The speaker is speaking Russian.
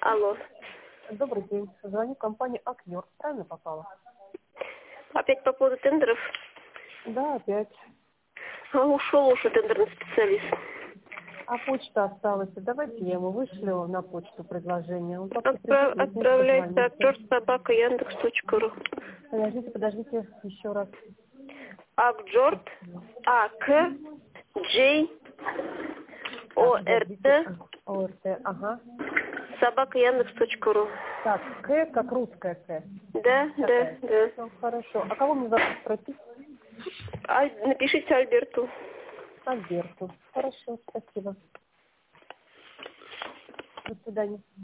Алло. Добрый день. Звоню в компанию «Акнер». Правильно попала? Опять по поводу тендеров? Да, опять. Ушел уже тендерный специалист. А почта осталась. Давайте я ему вышлю на почту предложение. Он пока придет, мне Отправляйте позвонит. akjort@yandex.ru. Подождите еще раз. Akjort, А-К, J, О-Р-Т, ОРТ, ага. @yandex.ru. Так, К, как русская К. Да. Все, хорошо. А кого мне завтра пройти? Напишите Альберту. Альберту. Хорошо, спасибо. До свидания.